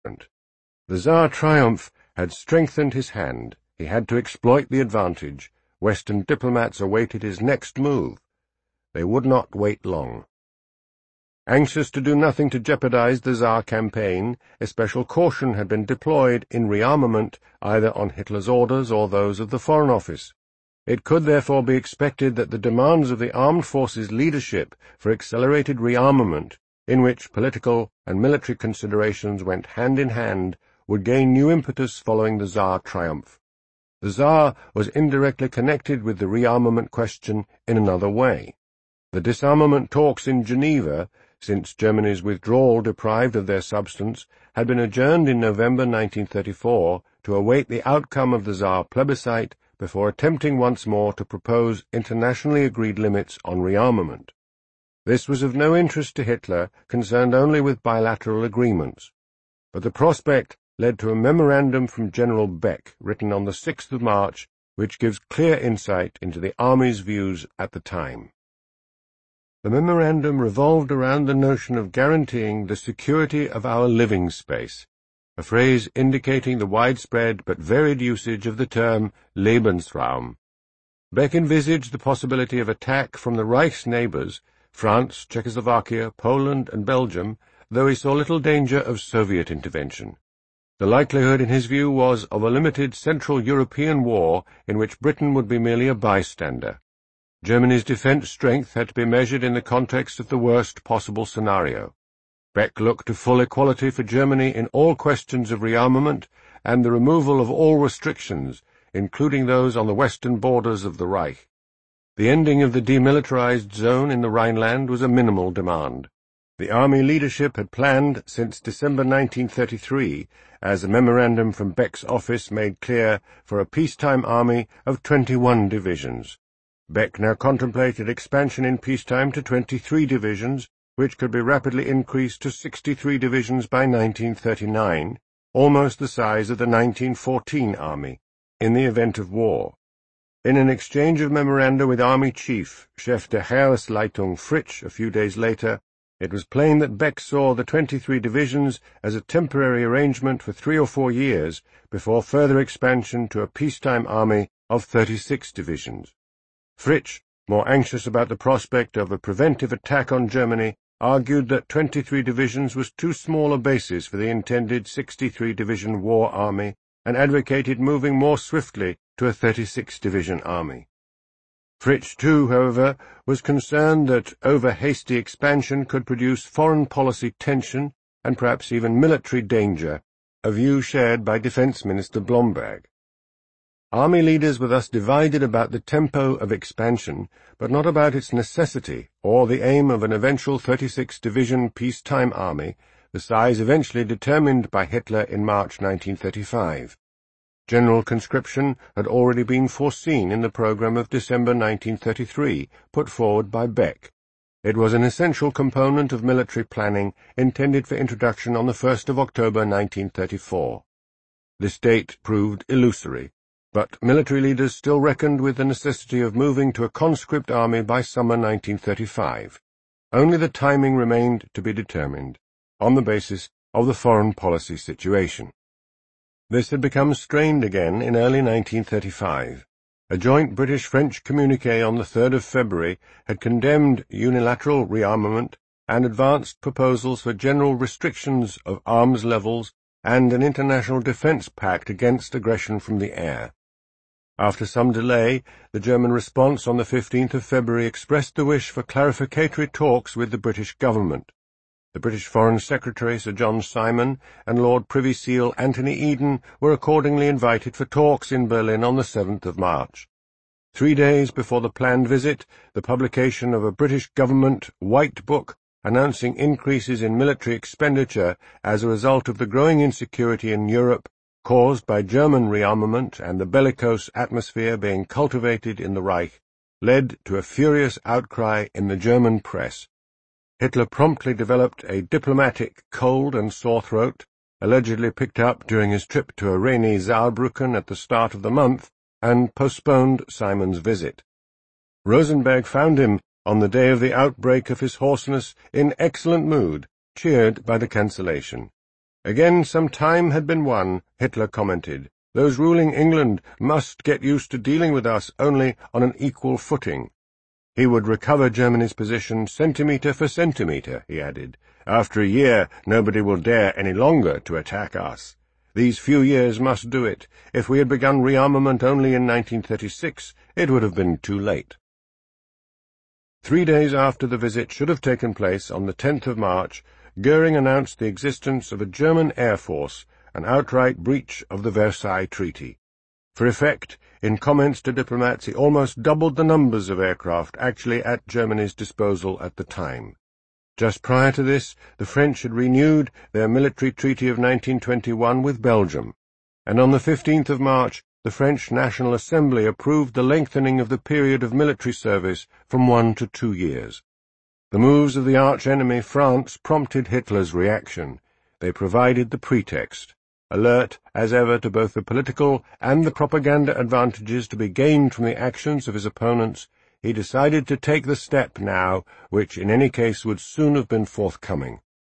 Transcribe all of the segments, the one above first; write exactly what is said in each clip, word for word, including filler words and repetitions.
The Tsar triumph had strengthened his hand. He had to exploit the advantage. Western diplomats awaited his next move. They would not wait long. Anxious to do nothing to jeopardize the Tsar campaign, especial caution had been deployed in rearmament either on Hitler's orders or those of the Foreign Office. It could therefore be expected that the demands of the armed forces leadership for accelerated rearmament, in which political and military considerations went hand in hand, would gain new impetus following the Tsar triumph. The Tsar was indirectly connected with the rearmament question in another way. The disarmament talks in Geneva, since Germany's withdrawal deprived of their substance, had been adjourned in November nineteen thirty-four to await the outcome of the Tsar plebiscite before attempting once more to propose internationally agreed limits on rearmament. This was of no interest to Hitler, concerned only with bilateral agreements. But the prospect led to a memorandum from General Beck, written on the sixth of March, which gives clear insight into the Army's views at the time. The memorandum revolved around the notion of guaranteeing the security of our living space, a phrase indicating the widespread but varied usage of the term Lebensraum. Beck envisaged the possibility of attack from the Reich's neighbors, France, Czechoslovakia, Poland, and Belgium, though he saw little danger of Soviet intervention. The likelihood, in his view, was of a limited Central European war in which Britain would be merely a bystander. Germany's defense strength had to be measured in the context of the worst possible scenario. Beck looked to full equality for Germany in all questions of rearmament and the removal of all restrictions, including those on the western borders of the Reich. The ending of the demilitarized zone in the Rhineland was a minimal demand. The Army leadership had planned since December nineteen thirty-three, as a memorandum from Beck's office made clear, for a peacetime army of twenty-one divisions. Beck now contemplated expansion in peacetime to twenty-three divisions, which could be rapidly increased to sixty-three divisions by nineteen thirty-nine, almost the size of the nineteen fourteen Army, in the event of war. In an exchange of memoranda with Army Chief, Chef de Heeresleitung Fritsch, a few days later, it was plain that Beck saw the twenty-three divisions as a temporary arrangement for three or four years before further expansion to a peacetime army of thirty-six divisions. Fritsch, more anxious about the prospect of a preventive attack on Germany, argued that twenty-three divisions was too small a basis for the intended sixty-three division war army, and advocated moving more swiftly to a thirty-six division army. Fritsch, too, however, was concerned that over-hasty expansion could produce foreign policy tension and perhaps even military danger, a view shared by Defense Minister Blomberg. Army leaders were thus divided about the tempo of expansion, but not about its necessity or the aim of an eventual thirty-six division peacetime army, the size eventually determined by Hitler in March nineteen thirty-five. General conscription had already been foreseen in the program of December nineteen thirty-three, put forward by Beck. It was an essential component of military planning intended for introduction on the first of October nineteen thirty-four. This date proved illusory, but military leaders still reckoned with the necessity of moving to a conscript army by summer nineteen thirty-five. Only the timing remained to be determined, on the basis of the foreign policy situation. This had become strained again in early nineteen thirty-five. A joint British-French communiqué on the third of February had condemned unilateral rearmament and advanced proposals for general restrictions of arms levels and an international defense pact against aggression from the air. After some delay, the German response on the fifteenth of February expressed the wish for clarificatory talks with the British government. The British Foreign Secretary, Sir John Simon, and Lord Privy Seal Anthony Eden were accordingly invited for talks in Berlin on the seventh of March. Three days before the planned visit, the publication of a British government White Book announcing increases in military expenditure as a result of the growing insecurity in Europe caused by German rearmament and the bellicose atmosphere being cultivated in the Reich, led to a furious outcry in the German press. Hitler promptly developed a diplomatic cold and sore throat, allegedly picked up during his trip to a rainy Saarbrücken at the start of the month, and postponed Simon's visit. Rosenberg found him, on the day of the outbreak of his hoarseness, in excellent mood, cheered by the cancellation. Again some time had been won, Hitler commented. Those ruling England must get used to dealing with us only on an equal footing. He would recover Germany's position centimetre for centimetre, he added. After a year, nobody will dare any longer to attack us. These few years must do it. If we had begun rearmament only in nineteen thirty-six, it would have been too late. Three days after the visit should have taken place, on the tenth of March, Goering announced the existence of a German air force, an outright breach of the Versailles Treaty. For effect, in comments to diplomats, he almost doubled the numbers of aircraft actually at Germany's disposal at the time. Just prior to this, the French had renewed their military treaty of nineteen twenty-one with Belgium, and on the fifteenth of March, the French National Assembly approved the lengthening of the period of military service from one to two years. The moves of the arch-enemy France prompted Hitler's reaction. They provided the pretext. Alert, as ever, to both the political and the propaganda advantages to be gained from the actions of his opponents, he decided to take the step now, which in any case would soon have been forthcoming.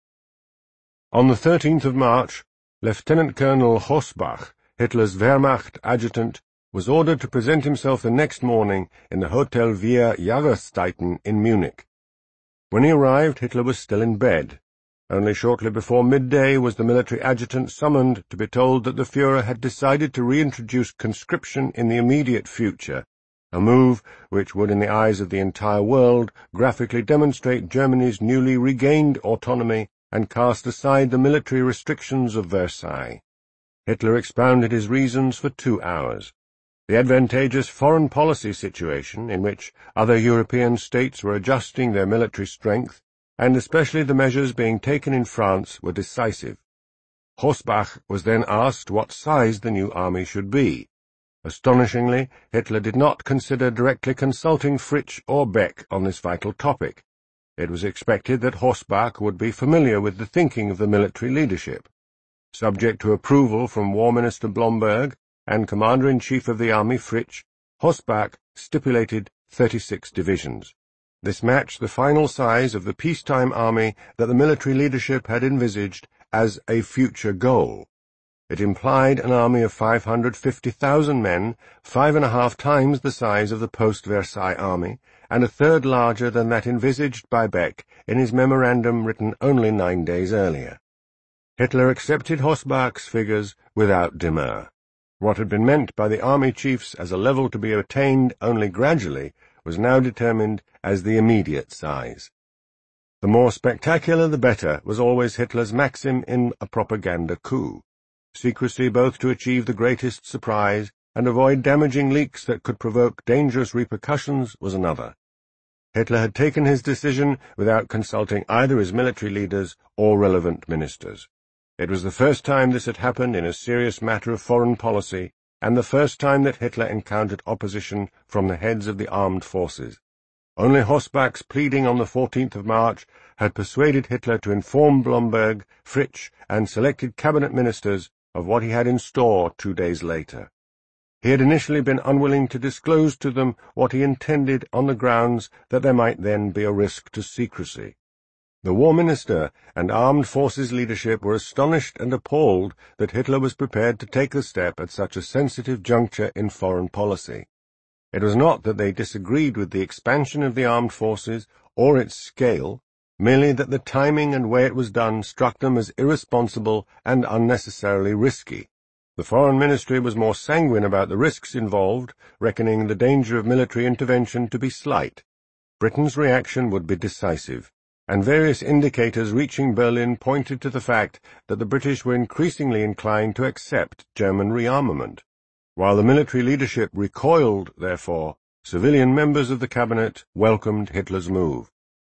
On the thirteenth of March, Lieutenant Colonel Hossbach, Hitler's Wehrmacht adjutant, was ordered to present himself the next morning in the Hotel Vier Jahreszeiten in Munich. When he arrived, Hitler was still in bed. Only shortly before midday was the military adjutant summoned to be told that the Führer had decided to reintroduce conscription in the immediate future, a move which would, in the eyes of the entire world, graphically demonstrate Germany's newly regained autonomy and cast aside the military restrictions of Versailles. Hitler expounded his reasons for two hours. The advantageous foreign policy situation, in which other European states were adjusting their military strength, and especially the measures being taken in France, were decisive. Hossbach was then asked what size the new army should be. Astonishingly, Hitler did not consider directly consulting Fritsch or Beck on this vital topic. It was expected that Hossbach would be familiar with the thinking of the military leadership. Subject to approval from War Minister Blomberg and Commander-in-Chief of the Army Fritsch, Hossbach stipulated thirty-six divisions. This matched the final size of the peacetime army that the military leadership had envisaged as a future goal. It implied an army of five hundred fifty thousand men, five and a half times the size of the post-Versailles army, and a third larger than that envisaged by Beck in his memorandum written only nine days earlier. Hitler accepted Hossbach's figures without demur. What had been meant by the army chiefs as a level to be attained only gradually was now determined as the immediate size. The more spectacular the better was always Hitler's maxim in a propaganda coup. Secrecy both to achieve the greatest surprise and avoid damaging leaks that could provoke dangerous repercussions was another. Hitler had taken his decision without consulting either his military leaders or relevant ministers. It was the first time this had happened in a serious matter of foreign policy, and the first time that Hitler encountered opposition from the heads of the armed forces. Only Hossbach's pleading on the fourteenth of March had persuaded Hitler to inform Blomberg, Fritsch, and selected cabinet ministers of what he had in store two days later. He had initially been unwilling to disclose to them what he intended on the grounds that there might then be a risk to secrecy. The War Minister and Armed Forces leadership were astonished and appalled that Hitler was prepared to take the step at such a sensitive juncture in foreign policy. It was not that they disagreed with the expansion of the armed forces or its scale, merely that the timing and way it was done struck them as irresponsible and unnecessarily risky. The Foreign Ministry was more sanguine about the risks involved, reckoning the danger of military intervention to be slight. Britain's reaction would be decisive, and various indicators reaching Berlin pointed to the fact that the British were increasingly inclined to accept German rearmament. While the military leadership recoiled, therefore, civilian members of the cabinet welcomed Hitler's move.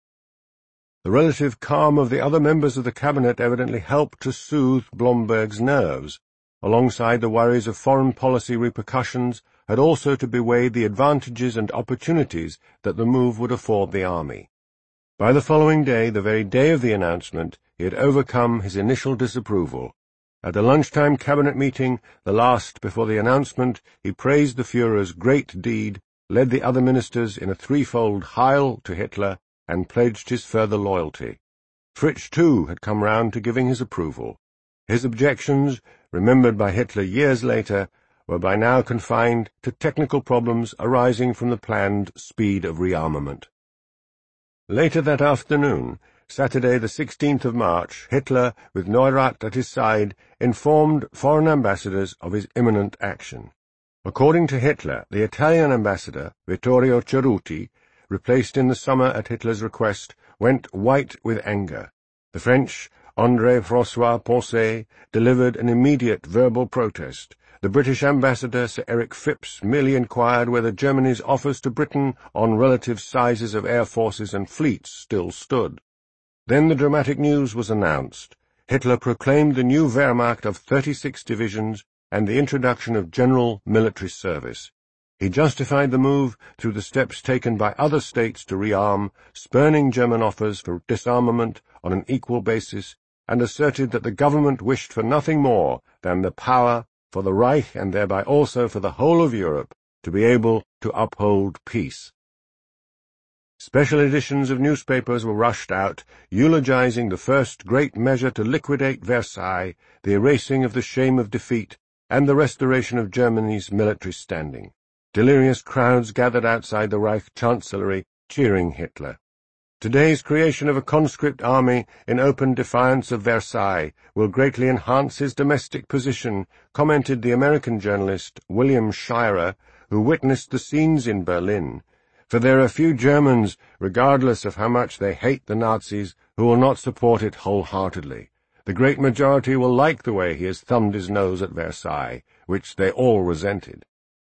The relative calm of the other members of the cabinet evidently helped to soothe Blomberg's nerves. Alongside the worries of foreign policy repercussions had also to be weighed the advantages and opportunities that the move would afford the army. By the following day, the very day of the announcement, he had overcome his initial disapproval. At the lunchtime cabinet meeting, the last before the announcement, he praised the Führer's great deed, led the other ministers in a threefold Heil to Hitler, and pledged his further loyalty. Fritsch, too, had come round to giving his approval. His objections, remembered by Hitler years later, were by now confined to technical problems arising from the planned speed of rearmament. Later that afternoon, Saturday the sixteenth of March, Hitler, with Neurath at his side, informed foreign ambassadors of his imminent action. According to Hitler, the Italian ambassador, Vittorio Ceruti, replaced in the summer at Hitler's request, went white with anger. The French, André-François Poncet, delivered an immediate verbal protest. The British ambassador, Sir Eric Phipps, merely inquired whether Germany's offers to Britain on relative sizes of air forces and fleets still stood. Then the dramatic news was announced. Hitler proclaimed the new Wehrmacht of thirty-six divisions and the introduction of general military service. He justified the move through the steps taken by other states to rearm, spurning German offers for disarmament on an equal basis, and asserted that the government wished for nothing more than the power for the Reich and thereby also for the whole of Europe to be able to uphold peace. Special editions of newspapers were rushed out, eulogizing the first great measure to liquidate Versailles, the erasing of the shame of defeat, and the restoration of Germany's military standing. Delirious crowds gathered outside the Reich Chancellery, cheering Hitler. Today's creation of a conscript army in open defiance of Versailles will greatly enhance his domestic position, commented the American journalist William Shirer, who witnessed the scenes in Berlin. For there are few Germans, regardless of how much they hate the Nazis, who will not support it wholeheartedly. The great majority will like the way he has thumbed his nose at Versailles, which they all resented.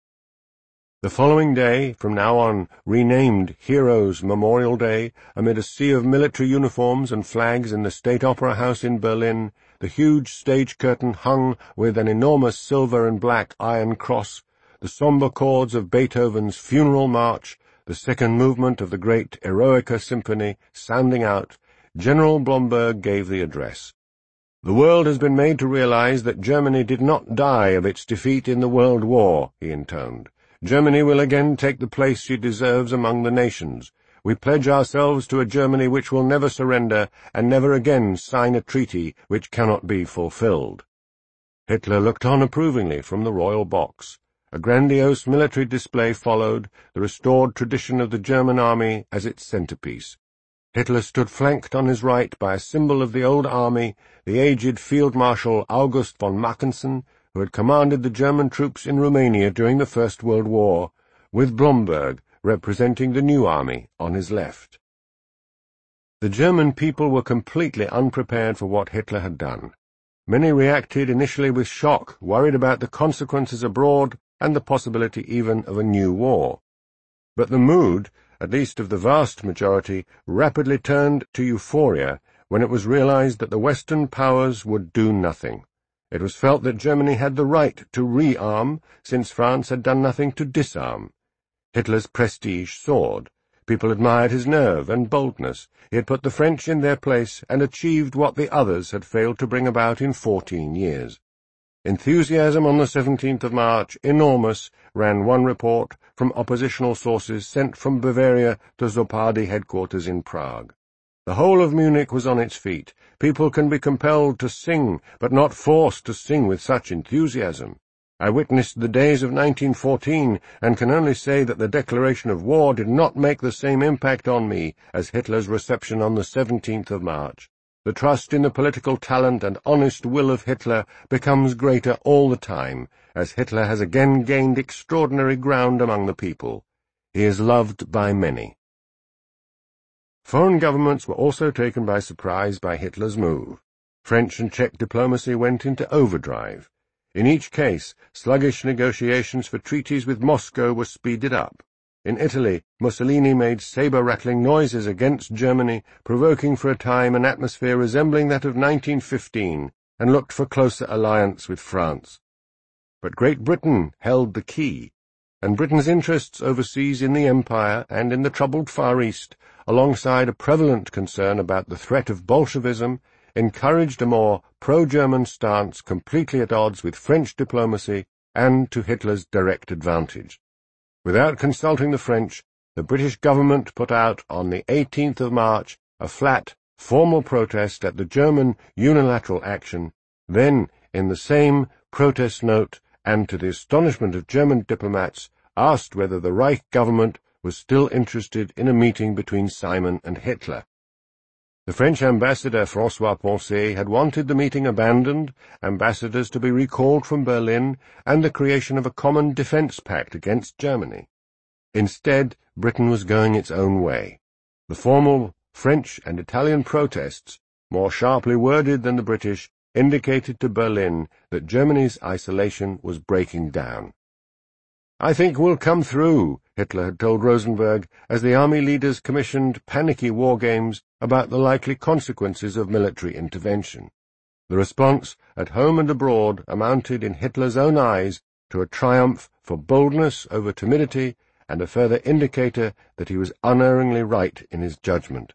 The following day, from now on renamed Heroes' Memorial Day, amid a sea of military uniforms and flags in the State Opera House in Berlin, the huge stage curtain hung with an enormous silver and black iron cross, the somber chords of Beethoven's Funeral March, the second movement of the great Eroica Symphony sounding out, General Blomberg gave the address. The world has been made to realize that Germany did not die of its defeat in the World War, he intoned. Germany will again take the place she deserves among the nations. We pledge ourselves to a Germany which will never surrender and never again sign a treaty which cannot be fulfilled. Hitler looked on approvingly from the royal box. A grandiose military display followed, the restored tradition of the German army as its centerpiece. Hitler stood flanked on his right by a symbol of the old army, the aged Field Marshal August von Mackensen, who had commanded the German troops in Romania during the First World War, with Blomberg representing the new army on his left. The German people were completely unprepared for what Hitler had done. Many reacted initially with shock, worried about the consequences abroad and the possibility even of a new war. But the mood, at least of the vast majority, rapidly turned to euphoria when it was realized that the Western powers would do nothing. It was felt that Germany had the right to rearm, since France had done nothing to disarm. Hitler's prestige soared. People admired his nerve and boldness. He had put the French in their place and achieved what the others had failed to bring about in fourteen years. Enthusiasm on the seventeenth of March, enormous, ran one report from oppositional sources sent from Bavaria to Zopady headquarters in Prague. The whole of Munich was on its feet. People can be compelled to sing, but not forced to sing with such enthusiasm. I witnessed the days of nineteen fourteen, and can only say that the declaration of war did not make the same impact on me as Hitler's reception on the seventeenth of March. The trust in the political talent and honest will of Hitler becomes greater all the time, as Hitler has again gained extraordinary ground among the people. He is loved by many. Foreign governments were also taken by surprise by Hitler's move. French and Czech diplomacy went into overdrive. In each case, sluggish negotiations for treaties with Moscow were speeded up. In Italy, Mussolini made saber-rattling noises against Germany, provoking for a time an atmosphere resembling that of nineteen fifteen, and looked for closer alliance with France. But Great Britain held the key, and Britain's interests overseas in the Empire and in the troubled Far East, alongside a prevalent concern about the threat of Bolshevism, encouraged a more pro-German stance completely at odds with French diplomacy and to Hitler's direct advantage. Without consulting the French, the British government put out on the eighteenth of March a flat, formal protest at the German unilateral action, Then, in the same protest note, and to the astonishment of German diplomats, asked whether the Reich government was still interested in a meeting between Simon and Hitler. The French ambassador François Poncet had wanted the meeting abandoned, ambassadors to be recalled from Berlin, and the creation of a common defence pact against Germany. Instead, Britain was going its own way. The formal French and Italian protests, more sharply worded than the British, indicated to Berlin that Germany's isolation was breaking down. "I think we'll come through," Hitler had told Rosenberg, as the army leaders commissioned panicky war games about the likely consequences of military intervention. The response, at home and abroad, amounted in Hitler's own eyes to a triumph for boldness over timidity and a further indicator that he was unerringly right in his judgment.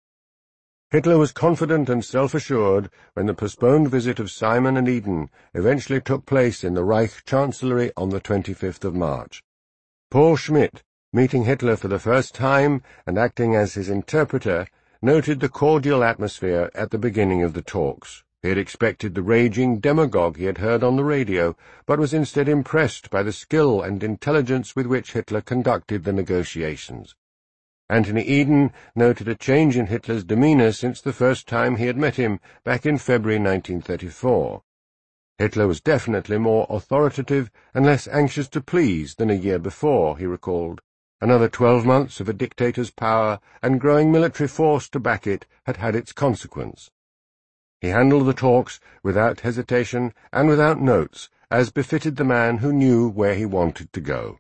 Hitler was confident and self-assured when the postponed visit of Simon and Eden eventually took place in the Reich Chancellery on the twenty-fifth of March. Paul Schmidt, meeting Hitler for the first time and acting as his interpreter, noted the cordial atmosphere at the beginning of the talks. He had expected the raging demagogue he had heard on the radio, but was instead impressed by the skill and intelligence with which Hitler conducted the negotiations. Anthony Eden noted a change in Hitler's demeanour since the first time he had met him, back in February nineteen thirty-four. Hitler was definitely more authoritative and less anxious to please than a year before, he recalled. Another twelve months of a dictator's power and growing military force to back it had had its consequence. He handled the talks without hesitation and without notes, as befitted the man who knew where he wanted to go.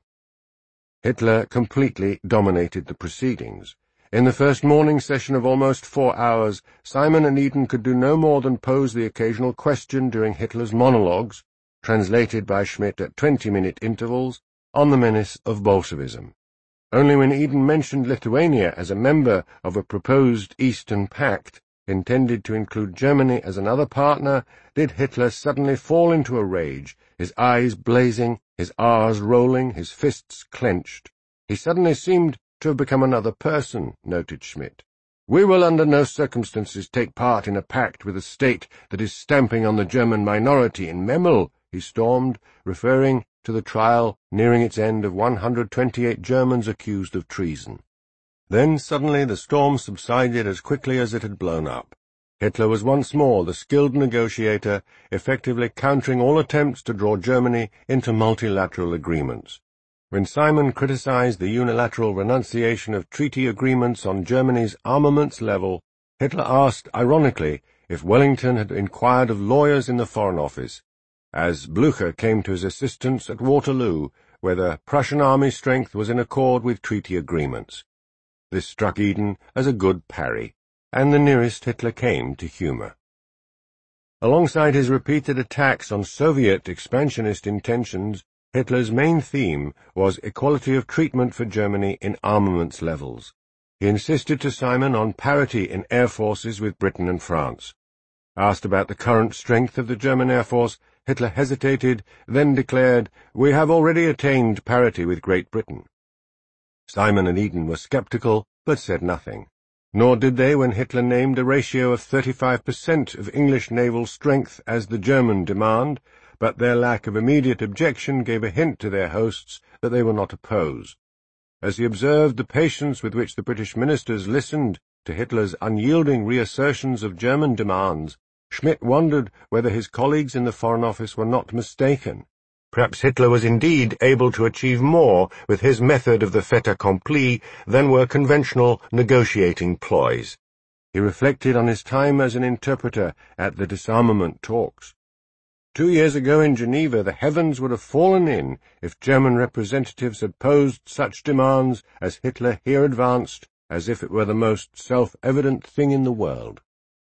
Hitler completely dominated the proceedings. In the first morning session of almost four hours, Simon and Eden could do no more than pose the occasional question during Hitler's monologues, translated by Schmidt at twenty-minute intervals, on the menace of Bolshevism. Only when Eden mentioned Lithuania as a member of a proposed Eastern Pact, intended to include Germany as another partner, did Hitler suddenly fall into a rage, his eyes blazing, his R's rolling, his fists clenched. He suddenly seemed to have become another person, noted Schmidt. "We will under no circumstances take part in a pact with a state that is stamping on the German minority in Memel," he stormed, referring to the trial nearing its end of one hundred twenty-eight Germans accused of treason. Then suddenly the storm subsided as quickly as it had blown up. Hitler was once more the skilled negotiator, effectively countering all attempts to draw Germany into multilateral agreements. When Simon criticized the unilateral renunciation of treaty agreements on Germany's armaments level, Hitler asked, ironically, if Wellington had inquired of lawyers in the Foreign Office, as Blücher came to his assistance at Waterloo, whether Prussian army strength was in accord with treaty agreements. This struck Eden as a good parry, and the nearest Hitler came to humour. Alongside his repeated attacks on Soviet expansionist intentions, Hitler's main theme was equality of treatment for Germany in armaments levels. He insisted to Simon on parity in air forces with Britain and France. Asked about the current strength of the German Air Force, Hitler hesitated, then declared, "We have already attained parity with Great Britain." Simon and Eden were sceptical, but said nothing. Nor did they when Hitler named a ratio of thirty-five percent of English naval strength as the German demand, but their lack of immediate objection gave a hint to their hosts that they were not opposed. As he observed the patience with which the British ministers listened to Hitler's unyielding reassertions of German demands, Schmidt wondered whether his colleagues in the Foreign Office were not mistaken. Perhaps Hitler was indeed able to achieve more with his method of the fait accompli than were conventional negotiating ploys. He reflected on his time as an interpreter at the disarmament talks. Two years ago in Geneva the heavens would have fallen in if German representatives had posed such demands as Hitler here advanced, as if it were the most self-evident thing in the world.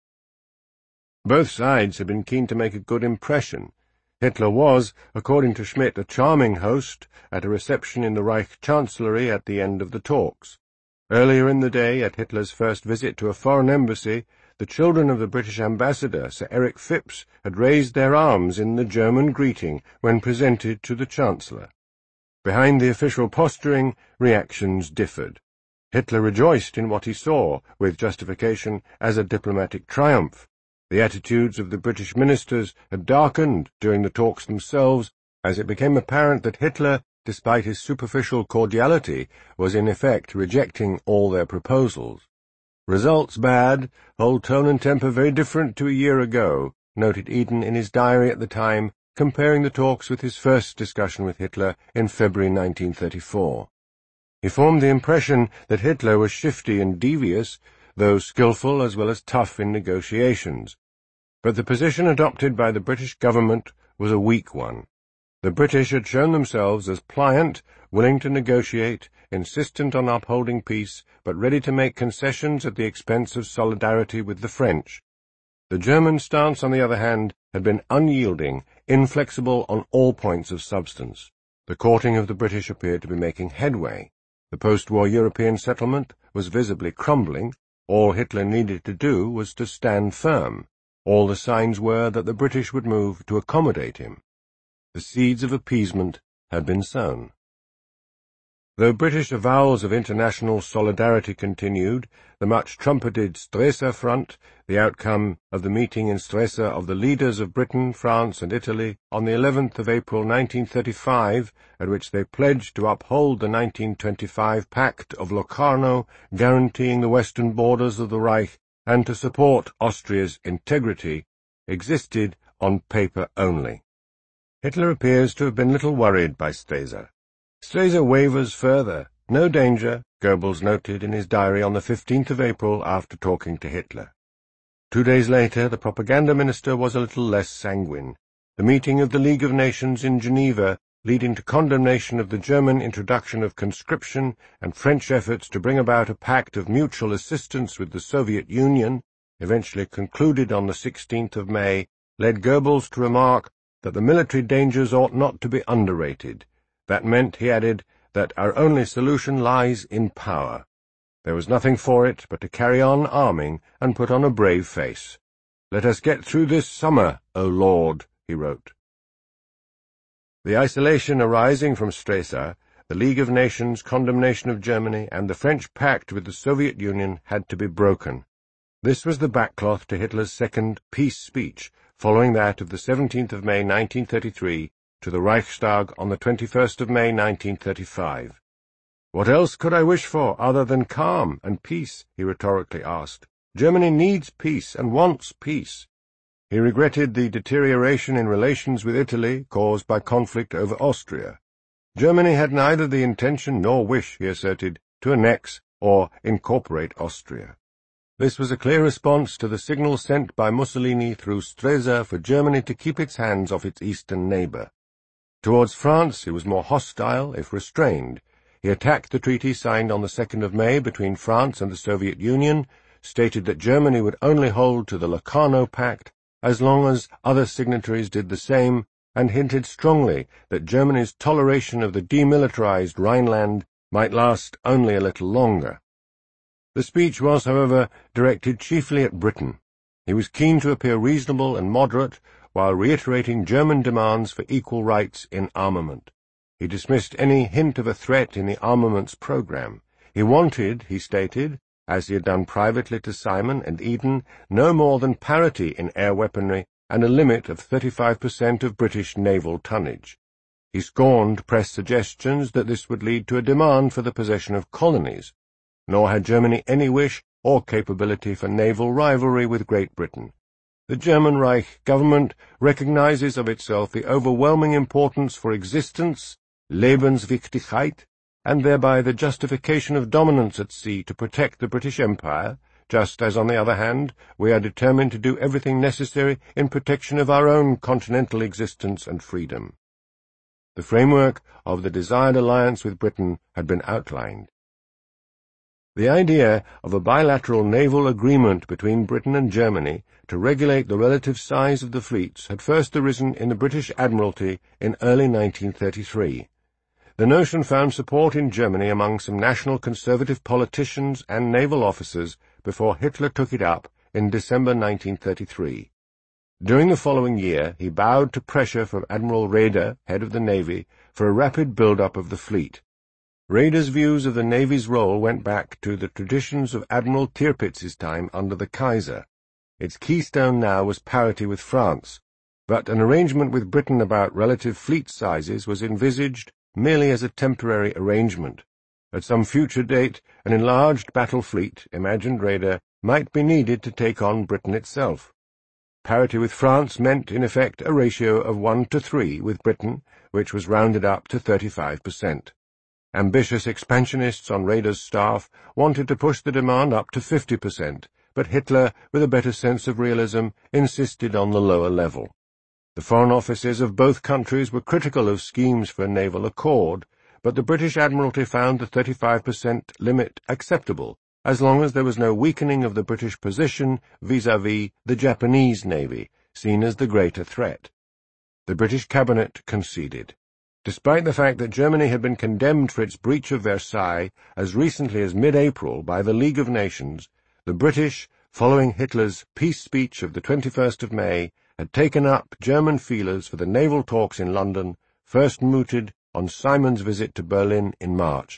Both sides had been keen to make a good impression. Hitler was, according to Schmidt, a charming host at a reception in the Reich Chancellery at the end of the talks. Earlier in the day, at Hitler's first visit to a foreign embassy, the children of the British ambassador, Sir Eric Phipps, had raised their arms in the German greeting when presented to the Chancellor. Behind the official posturing, reactions differed. Hitler rejoiced in what he saw, with justification, as a diplomatic triumph. The attitudes of the British ministers had darkened during the talks themselves, as it became apparent that Hitler, despite his superficial cordiality, was in effect rejecting all their proposals. "Results bad, whole tone and temper very different to a year ago," noted Eden in his diary at the time, comparing the talks with his first discussion with Hitler in February nineteen thirty-four. He formed the impression that Hitler was shifty and devious, though skilful as well as tough in negotiations. But the position adopted by the British government was a weak one. The British had shown themselves as pliant, willing to negotiate, insistent on upholding peace, but ready to make concessions at the expense of solidarity with the French. The German stance, on the other hand, had been unyielding, inflexible on all points of substance. The courting of the British appeared to be making headway. The post-war European settlement was visibly crumbling. All Hitler needed to do was to stand firm. All the signs were that the British would move to accommodate him. The seeds of appeasement had been sown. Though British avowals of international solidarity continued, the much-trumpeted Stresa Front, the outcome of the meeting in Stresa of the leaders of Britain, France, and Italy on the eleventh of April nineteen thirty-five, at which they pledged to uphold the nineteen twenty-five Pact of Locarno, guaranteeing the western borders of the Reich and to support Austria's integrity, existed on paper only. Hitler appears to have been little worried by Stresa. Stresa wavers further. No danger, Goebbels noted in his diary on the fifteenth of April after talking to Hitler. Two days later, the propaganda minister was a little less sanguine. The meeting of the League of Nations in Geneva, leading to condemnation of the German introduction of conscription and French efforts to bring about a pact of mutual assistance with the Soviet Union, eventually concluded on the sixteenth of May, led Goebbels to remark that the military dangers ought not to be underrated. That meant, he added, that our only solution lies in power. There was nothing for it but to carry on arming and put on a brave face. "Let us get through this summer, O Lord," he wrote. The isolation arising from Stresa, the League of Nations' condemnation of Germany, and the French pact with the Soviet Union had to be broken. This was the backcloth to Hitler's second peace speech, following that of the seventeenth of May nineteen thirty-three, to the Reichstag on the twenty-first of May nineteen thirty-five. "What else could I wish for other than calm and peace?" he rhetorically asked. "Germany needs peace and wants peace." He regretted the deterioration in relations with Italy caused by conflict over Austria. Germany had neither the intention nor wish, he asserted, to annex or incorporate Austria. This was a clear response to the signal sent by Mussolini through Stresa for Germany to keep its hands off its eastern neighbour. Towards France he was more hostile, if restrained. He attacked the treaty signed on the second of May between France and the Soviet Union, stated that Germany would only hold to the Locarno Pact as long as other signatories did the same, and hinted strongly that Germany's toleration of the demilitarized Rhineland might last only a little longer. The speech was, however, directed chiefly at Britain. He was keen to appear reasonable and moderate, while reiterating German demands for equal rights in armament. He dismissed any hint of a threat in the armaments program. He wanted, he stated, as he had done privately to Simon and Eden, no more than parity in air weaponry and a limit of thirty-five percent of British naval tonnage. He scorned press suggestions that this would lead to a demand for the possession of colonies, nor had Germany any wish or capability for naval rivalry with Great Britain. The German Reich government recognizes of itself the overwhelming importance for existence, Lebenswichtigkeit, and thereby the justification of dominance at sea to protect the British Empire, just as, on the other hand, we are determined to do everything necessary in protection of our own continental existence and freedom. The framework of the desired alliance with Britain had been outlined. The idea of a bilateral naval agreement between Britain and Germany to regulate the relative size of the fleets had first arisen in the British Admiralty in early nineteen thirty-three. The notion found support in Germany among some national conservative politicians and naval officers before Hitler took it up in December nineteen thirty-three. During the following year, he bowed to pressure from Admiral Raeder, head of the Navy, for a rapid build-up of the fleet. Raeder's views of the Navy's role went back to the traditions of Admiral Tirpitz's time under the Kaiser. Its keystone now was parity with France, but an arrangement with Britain about relative fleet sizes was envisaged merely as a temporary arrangement. At some future date, an enlarged battle fleet, imagined Raeder, might be needed to take on Britain itself. Parity with France meant, in effect, a ratio of one to three with Britain, which was rounded up to thirty-five percent. Ambitious expansionists on Raeder's staff wanted to push the demand up to fifty percent, but Hitler, with a better sense of realism, insisted on the lower level. The foreign offices of both countries were critical of schemes for a naval accord, but the British Admiralty found the thirty-five percent limit acceptable, as long as there was no weakening of the British position vis-à-vis the Japanese Navy, seen as the greater threat. The British cabinet conceded. Despite the fact that Germany had been condemned for its breach of Versailles as recently as mid-April by the League of Nations, the British, following Hitler's peace speech of the twenty-first of May, had taken up German feelers for the naval talks in London, first mooted on Simon's visit to Berlin in March.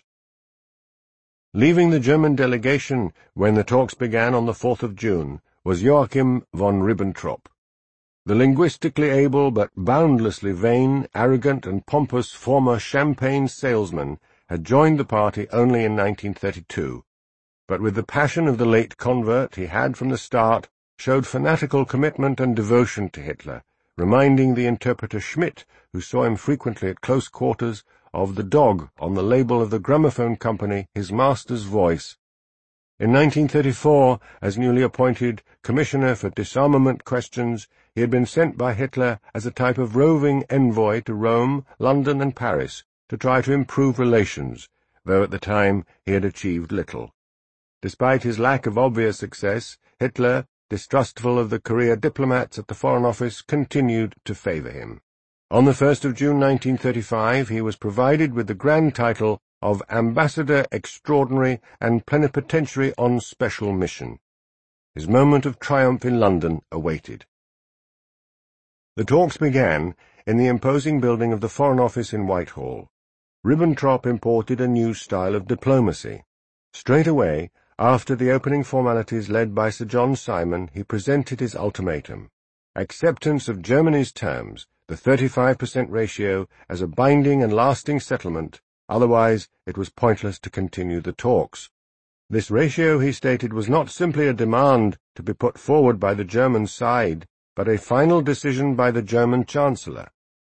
Leaving the German delegation when the talks began on the fourth of June was Joachim von Ribbentrop. The linguistically able but boundlessly vain, arrogant and pompous former champagne salesman had joined the party only in nineteen thirty-two, but with the passion of the late convert he had from the start showed fanatical commitment and devotion to Hitler, reminding the interpreter Schmidt, who saw him frequently at close quarters, of the dog on the label of the gramophone company, his master's voice. In nineteen thirty-four, as newly appointed Commissioner for Disarmament Questions, he had been sent by Hitler as a type of roving envoy to Rome, London, and Paris to try to improve relations, though at the time he had achieved little. Despite his lack of obvious success, Hitler, distrustful of the career diplomats at the Foreign Office, continued to favour him. On the first of June nineteen thirty-five he was provided with the grand title of Ambassador Extraordinary and Plenipotentiary on Special Mission. His moment of triumph in London awaited. The talks began in the imposing building of the Foreign Office in Whitehall. Ribbentrop imported a new style of diplomacy. Straight away, after the opening formalities led by Sir John Simon, he presented his ultimatum: acceptance of Germany's terms, the thirty-five percent ratio, as a binding and lasting settlement, otherwise it was pointless to continue the talks. This ratio, he stated, was not simply a demand to be put forward by the German side, but a final decision by the German Chancellor.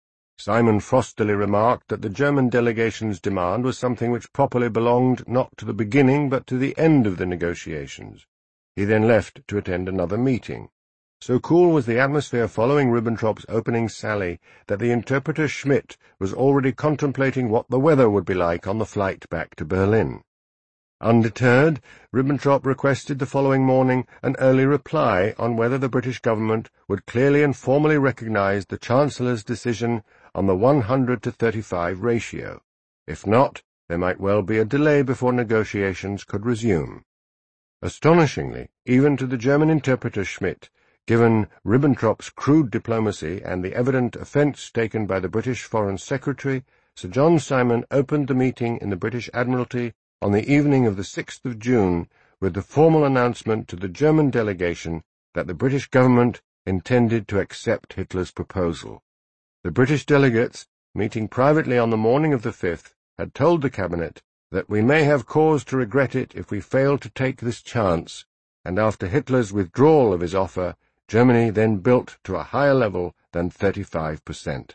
Simon frostily remarked that the German delegation's demand was something which properly belonged not to the beginning but to the end of the negotiations. He then left to attend another meeting. So cool was the atmosphere following Ribbentrop's opening sally that the interpreter Schmidt was already contemplating what the weather would be like on the flight back to Berlin. Undeterred, Ribbentrop requested the following morning an early reply on whether the British government would clearly and formally recognize the Chancellor's decision on the one hundred to thirty-five ratio. If not, there might well be a delay before negotiations could resume. Astonishingly, even to the German interpreter Schmidt, given Ribbentrop's crude diplomacy and the evident offence taken by the British Foreign Secretary, Sir John Simon opened the meeting in the British Admiralty on the evening of the sixth of June with the formal announcement to the German delegation that the British government intended to accept Hitler's proposal. The British delegates, meeting privately on the morning of the fifth, had told the Cabinet that we may have cause to regret it if we fail to take this chance, and after Hitler's withdrawal of his offer, Germany then built to a higher level than thirty-five percent.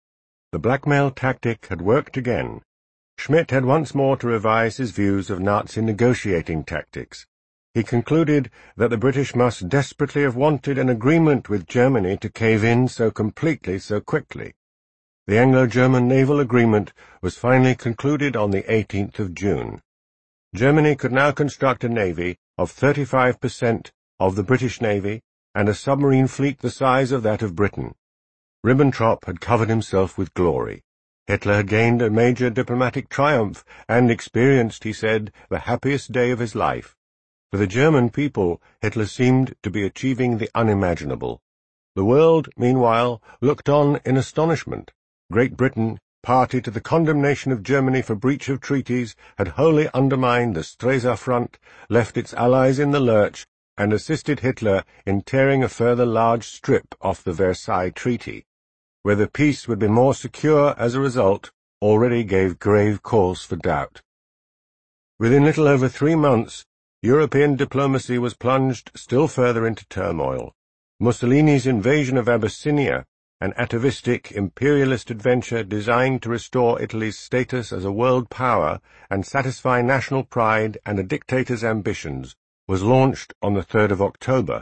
The blackmail tactic had worked again. Schmidt had once more to revise his views of Nazi negotiating tactics. He concluded that the British must desperately have wanted an agreement with Germany to cave in so completely so quickly. The Anglo-German naval agreement was finally concluded on the eighteenth of June. Germany could now construct a navy of thirty-five percent of the British Navy and a submarine fleet the size of that of Britain. Ribbentrop had covered himself with glory. Hitler had gained a major diplomatic triumph and experienced, he said, the happiest day of his life. For the German people, Hitler seemed to be achieving the unimaginable. The world, meanwhile, looked on in astonishment. Great Britain, party to the condemnation of Germany for breach of treaties, had wholly undermined the Stresa front, left its allies in the lurch, and assisted Hitler in tearing a further large strip off the Versailles Treaty. Whether peace would be more secure as a result already gave grave cause for doubt. Within little over three months, European diplomacy was plunged still further into turmoil. Mussolini's invasion of Abyssinia, an atavistic imperialist adventure designed to restore Italy's status as a world power and satisfy national pride and a dictator's ambitions, was launched on the third of October.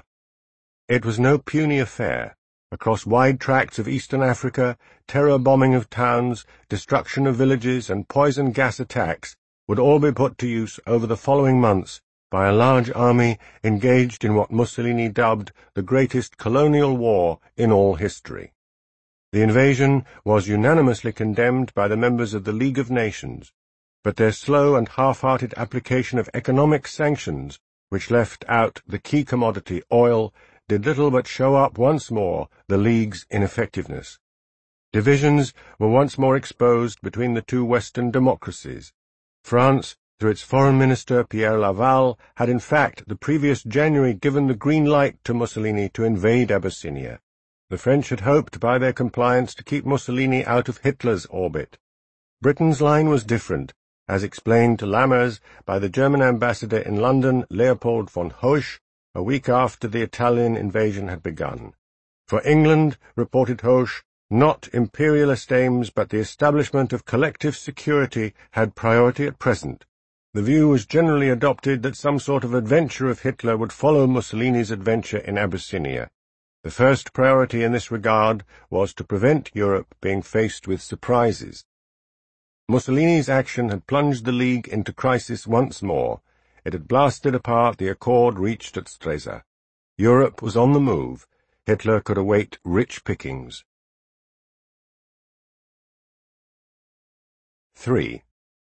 It was no puny affair. Across wide tracts of eastern Africa, terror bombing of towns, destruction of villages, and poison gas attacks would all be put to use over the following months by a large army engaged in what Mussolini dubbed the greatest colonial war in all history. The invasion was unanimously condemned by the members of the League of Nations, but their slow and half-hearted application of economic sanctions, which left out the key commodity oil, did little but show up once more the League's ineffectiveness. Divisions were once more exposed between the two Western democracies. France, through its foreign minister Pierre Laval, had in fact the previous January given the green light to Mussolini to invade Abyssinia. The French had hoped by their compliance to keep Mussolini out of Hitler's orbit. Britain's line was different, as explained to Lammers by the German ambassador in London, Leopold von Hoesch, a week after the Italian invasion had begun. For England, reported Hoesch, not imperialist aims but the establishment of collective security had priority at present. The view was generally adopted that some sort of adventure of Hitler would follow Mussolini's adventure in Abyssinia. The first priority in this regard was to prevent Europe being faced with surprises. Mussolini's action had plunged the League into crisis once more. It had blasted apart the accord reached at Stresa. Europe was on the move. Hitler could await rich pickings. three.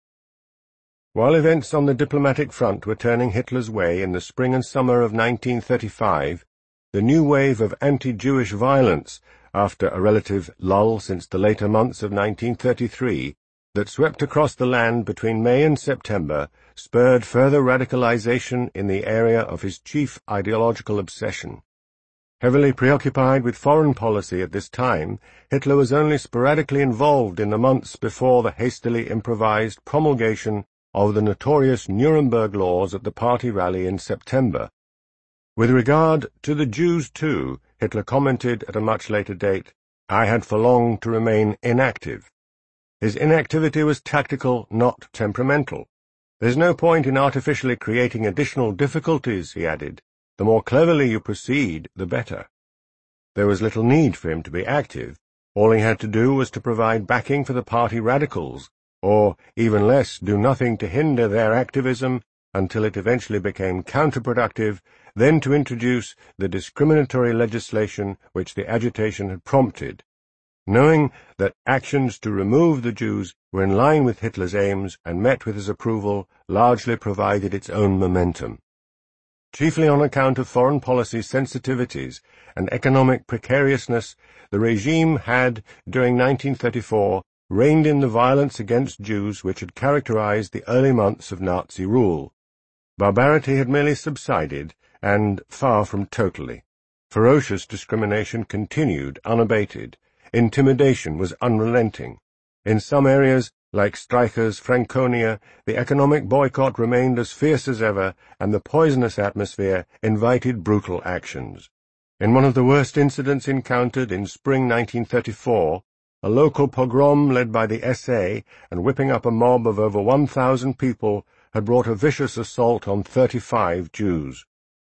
While events on the diplomatic front were turning Hitler's way in the spring and summer of nineteen thirty-five, the new wave of anti-Jewish violence, after a relative lull since the later months of nineteen thirty-three, that swept across the land between May and September, spurred further radicalization in the area of his chief ideological obsession. Heavily preoccupied with foreign policy at this time, Hitler was only sporadically involved in the months before the hastily improvised promulgation of the notorious Nuremberg laws at the party rally in September. With regard to the Jews, too, Hitler commented at a much later date, "I had for long to remain inactive." His inactivity was tactical, not temperamental. "There's no point in artificially creating additional difficulties," he added. "The more cleverly you proceed, the better." There was little need for him to be active. All he had to do was to provide backing for the party radicals, or, even less, do nothing to hinder their activism until it eventually became counterproductive, then to introduce the discriminatory legislation which the agitation had prompted. Knowing that actions to remove the Jews were in line with Hitler's aims and met with his approval, largely provided its own momentum. Chiefly on account of foreign policy sensitivities and economic precariousness, the regime had, during nineteen thirty-four, reined in the violence against Jews which had characterized the early months of Nazi rule. Barbarity had merely subsided, and far from totally. Ferocious discrimination continued unabated. Intimidation was unrelenting. In some areas, like Streicher's Franconia, the economic boycott remained as fierce as ever, and the poisonous atmosphere invited brutal actions. In one of the worst incidents encountered in spring nineteen thirty-four, a local pogrom led by the S A and whipping up a mob of over one thousand people had brought a vicious assault on thirty-five Jews.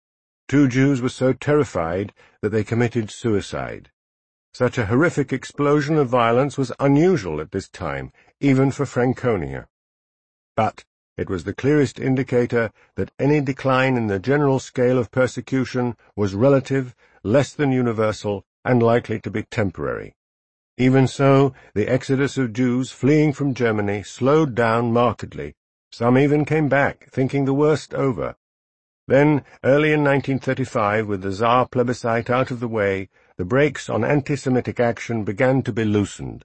Two Jews were so terrified that they committed suicide. Such a horrific explosion of violence was unusual at this time, even for Franconia. But it was the clearest indicator that any decline in the general scale of persecution was relative, less than universal, and likely to be temporary. Even so, the exodus of Jews fleeing from Germany slowed down markedly. Some even came back, thinking the worst over. Then, early in nineteen thirty-five, with the Tsar plebiscite out of the way, the brakes on anti-Semitic action began to be loosened.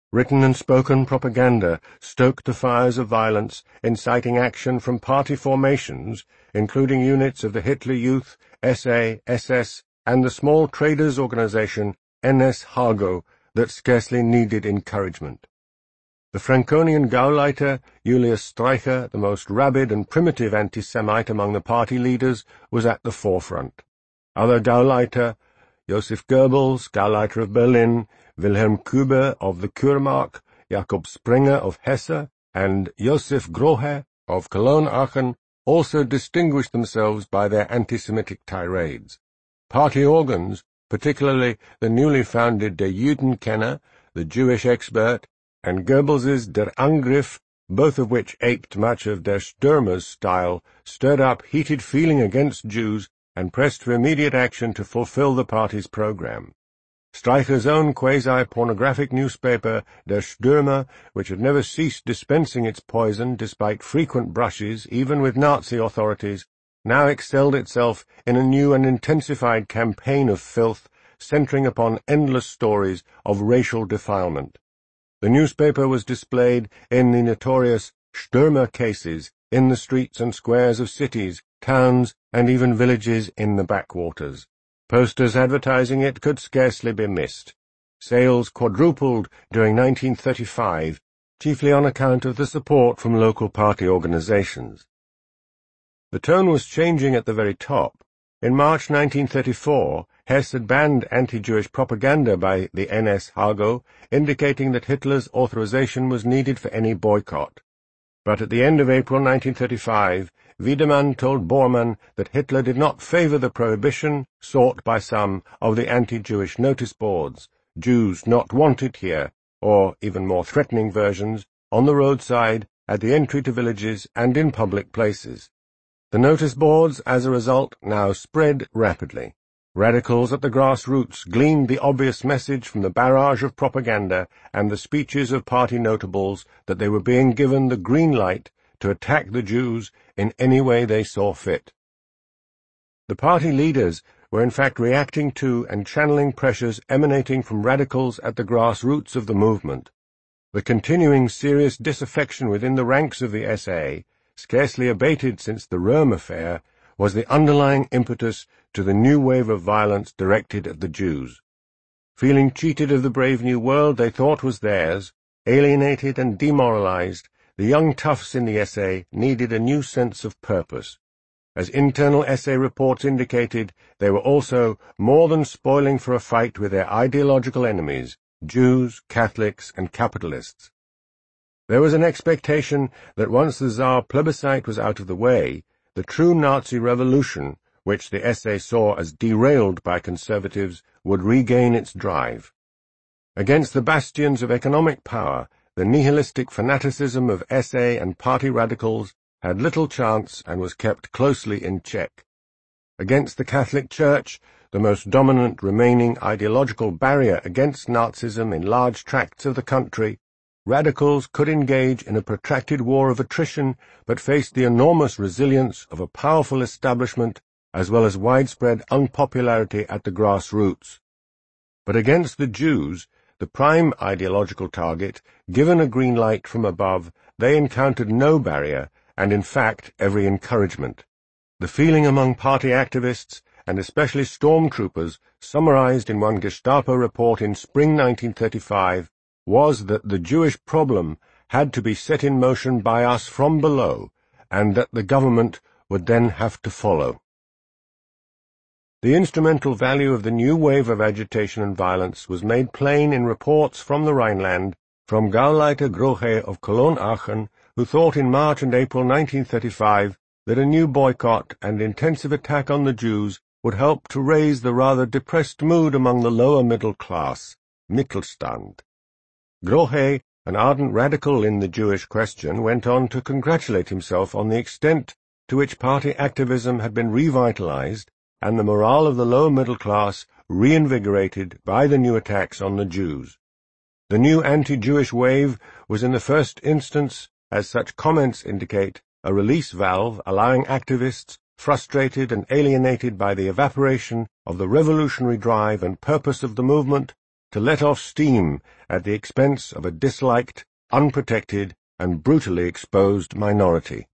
Written and spoken propaganda stoked the fires of violence, inciting action from party formations, including units of the Hitler Youth, S A, S S, and the small traders' organization N S Hago that scarcely needed encouragement. The Franconian Gauleiter, Julius Streicher, the most rabid and primitive anti-Semite among the party leaders, was at the forefront. Other Gauleiter, Joseph Goebbels, Gauleiter of Berlin, Wilhelm Küber of the Kurmark, Jakob Springer of Hesse, and Josef Grohe of Cologne-Aachen also distinguished themselves by their anti-Semitic tirades. Party organs, particularly the newly founded Der Judenkenner, the Jewish expert, and Goebbels's Der Angriff, both of which aped much of Der Stürmer's style, stirred up heated feeling against Jews and pressed for immediate action to fulfill the party's program. Streicher's own quasi-pornographic newspaper, Der Stürmer, which had never ceased dispensing its poison despite frequent brushes, even with Nazi authorities, now excelled itself in a new and intensified campaign of filth, centering upon endless stories of racial defilement. The newspaper was displayed in the notorious Stürmer cases in the streets and squares of cities, towns, and even villages in the backwaters. Posters advertising it could scarcely be missed. Sales quadrupled during nineteen thirty-five, chiefly on account of the support from local party organizations. The tone was changing at the very top. In March nineteen thirty-four, Hess had banned anti-Jewish propaganda by the N S Hago, indicating that Hitler's authorization was needed for any boycott. But at the end of April nineteen thirty-five, Wiedemann told Bormann that Hitler did not favor the prohibition sought by some of the anti-Jewish notice boards, Jews not wanted here, or, even more threatening versions, on the roadside, at the entry to villages, and in public places. The notice boards, as a result, now spread rapidly. Radicals at the grassroots gleaned the obvious message from the barrage of propaganda and the speeches of party notables that they were being given the green light to attack the Jews in any way they saw fit. The party leaders were in fact reacting to and channeling pressures emanating from radicals at the grassroots of the movement. The continuing serious disaffection within the ranks of the S A, scarcely abated since the Röhm affair, was the underlying impetus to the new wave of violence directed at the Jews. Feeling cheated of the brave new world they thought was theirs, alienated and demoralized, the young toughs in the S A needed a new sense of purpose. As internal S A reports indicated, they were also more than spoiling for a fight with their ideological enemies, Jews, Catholics, and capitalists. There was an expectation that once the Tsar plebiscite was out of the way, the true Nazi revolution, which the S A saw as derailed by conservatives, would regain its drive. Against the bastions of economic power, the nihilistic fanaticism of S A and party radicals had little chance and was kept closely in check. Against the Catholic Church, the most dominant remaining ideological barrier against Nazism in large tracts of the country, radicals could engage in a protracted war of attrition, but faced the enormous resilience of a powerful establishment as well as widespread unpopularity at the grassroots. But against the Jews, the prime ideological target, given a green light from above, they encountered no barrier, and in fact every encouragement. The feeling among party activists, and especially stormtroopers, summarized in one Gestapo report in spring nineteen thirty-five, was that the Jewish problem had to be set in motion by us from below, and that the government would then have to follow. The instrumental value of the new wave of agitation and violence was made plain in reports from the Rhineland, from Gauleiter Grohe of Cologne-Aachen, who thought in March and April nineteen thirty-five that a new boycott and intensive attack on the Jews would help to raise the rather depressed mood among the lower middle class, Mittelstand. Grohe, an ardent radical in the Jewish question, went on to congratulate himself on the extent to which party activism had been revitalized and the morale of the lower middle class reinvigorated by the new attacks on the Jews. The new anti-Jewish wave was in the first instance, as such comments indicate, a release valve allowing activists, frustrated and alienated by the evaporation of the revolutionary drive and purpose of the movement, to let off steam at the expense of a disliked, unprotected, and brutally exposed minority.